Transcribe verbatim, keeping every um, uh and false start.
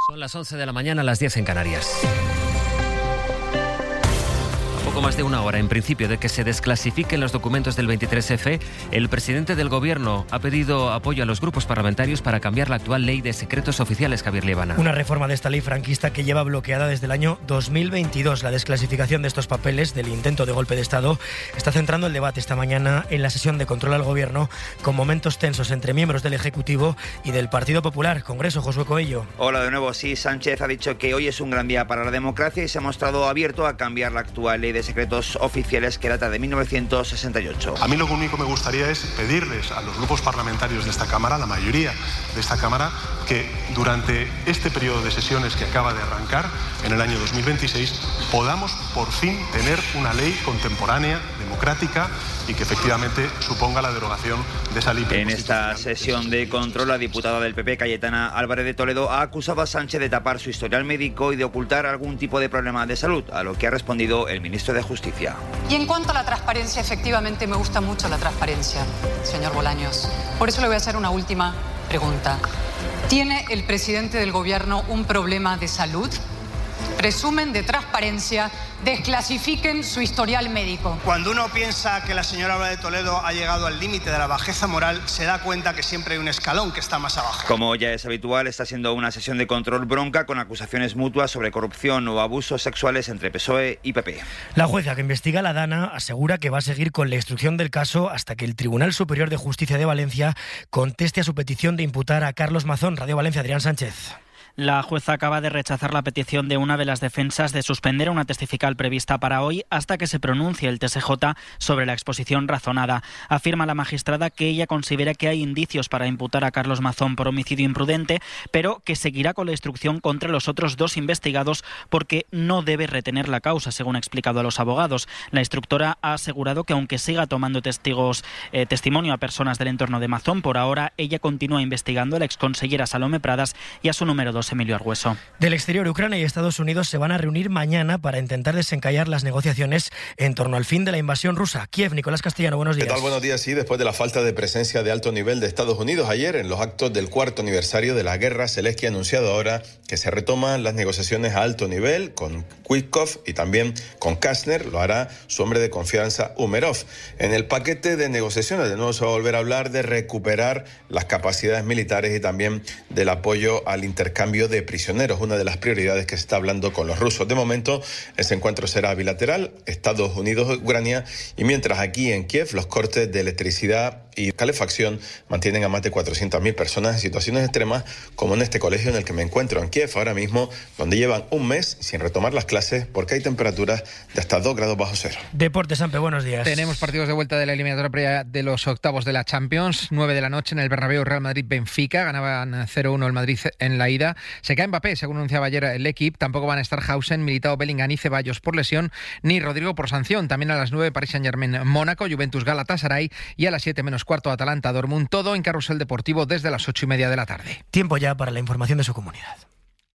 Son las once de la mañana, las diez en Canarias. Poco más de una hora, en principio, de que se desclasifiquen los documentos del veintitrés efe, el presidente del Gobierno ha pedido apoyo a los grupos parlamentarios para cambiar la actual ley de secretos oficiales, Javier Liebana. Una reforma de esta ley franquista que lleva bloqueada desde el año dos mil veintidós. La desclasificación de estos papeles del intento de golpe de Estado está centrando el debate esta mañana en la sesión de control al Gobierno, con momentos tensos entre miembros del Ejecutivo y del Partido Popular. Congreso, Josué Coello. Hola de nuevo. Sí, Sánchez ha dicho que hoy es un gran día para la democracia y se ha mostrado abierto a cambiar la actual ley de secretos oficiales que data de mil novecientos sesenta y ocho. A mí lo único que me gustaría es pedirles a los grupos parlamentarios de esta Cámara, la mayoría de esta Cámara, que durante este periodo de sesiones que acaba de arrancar, en el año dos mil veintiséis, podamos por fin tener una ley contemporánea, democrática y que efectivamente suponga la derogación de esa ley. En esta sesión de control, la diputada del P P, Cayetana Álvarez de Toledo, ha acusado a Sánchez de tapar su historial médico y de ocultar algún tipo de problema de salud, a lo que ha respondido el ministro de Justicia. Y en cuanto a la transparencia, efectivamente me gusta mucho la transparencia, señor Bolaños. Por eso le voy a hacer una última pregunta. ¿Tiene el presidente del Gobierno un problema de salud? Presumen de transparencia, desclasifiquen su historial médico. Cuando uno piensa que la señora Álvarez de Toledo ha llegado al límite de la bajeza moral, se da cuenta que siempre hay un escalón que está más abajo. Como ya es habitual, está siendo una sesión de control bronca con acusaciones mutuas sobre corrupción o abusos sexuales entre P S O E y P P. La jueza que investiga la Dana asegura que va a seguir con la instrucción del caso hasta que el Tribunal Superior de Justicia de Valencia conteste a su petición de imputar a Carlos Mazón. Radio Valencia, Adrián Sánchez. La jueza acaba de rechazar la petición de una de las defensas de suspender una testifical prevista para hoy hasta que se pronuncie el T S J sobre la exposición razonada. Afirma la magistrada que ella considera que hay indicios para imputar a Carlos Mazón por homicidio imprudente, pero que seguirá con la instrucción contra los otros dos investigados porque no debe retener la causa, según ha explicado a los abogados. La instructora ha asegurado que aunque siga tomando testigos, eh, testimonio a personas del entorno de Mazón, por ahora ella continúa investigando a la exconsellera Salomé Pradas y a su número dos, Emilio Argüeso. Del exterior, Ucrania y Estados Unidos se van a reunir mañana para intentar desencallar las negociaciones en torno al fin de la invasión rusa. Kiev, Nicolás Castellano, buenos días. ¿Qué tal? Buenos días. Sí, después de la falta de presencia de alto nivel de Estados Unidos ayer en los actos del cuarto aniversario de la guerra, Zelensky ha anunciado ahora que se retoman las negociaciones a alto nivel con Witkoff y también con Kastner. Lo hará su hombre de confianza, Umerov. En el paquete de negociaciones, de nuevo se va a volver a hablar de recuperar las capacidades militares y también del apoyo al intercambio de prisioneros, una de las prioridades que se está hablando con los rusos. De momento, ese encuentro será bilateral, Estados Unidos, Ucrania, y mientras aquí en Kiev los cortes de electricidad y calefacción mantienen a más de cuatrocientas mil personas en situaciones extremas, como en este colegio en el que me encuentro en Kiev ahora mismo, donde llevan un mes sin retomar las clases porque hay temperaturas de hasta dos grados bajo cero. Deportes, Sampe, buenos días. Tenemos partidos de vuelta de la eliminatoria previa de los octavos de la Champions. nueve de la noche en el Bernabéu, Real Madrid-Benfica. Ganaban cero uno el Madrid en la ida. Se cae Mbappé, según anunciaba ayer el equipo. Tampoco van a estar Hausen, Militao, Bellingham y Ceballos por lesión, ni Rodrigo por sanción. También a las nueve, Paris Saint-Germain, Mónaco, Juventus, Galatasaray, y a las siete menos cuarto, Atalanta, Dortmund. Todo en Carrusel Deportivo desde las ocho y media de la tarde. Tiempo ya para la información de su comunidad.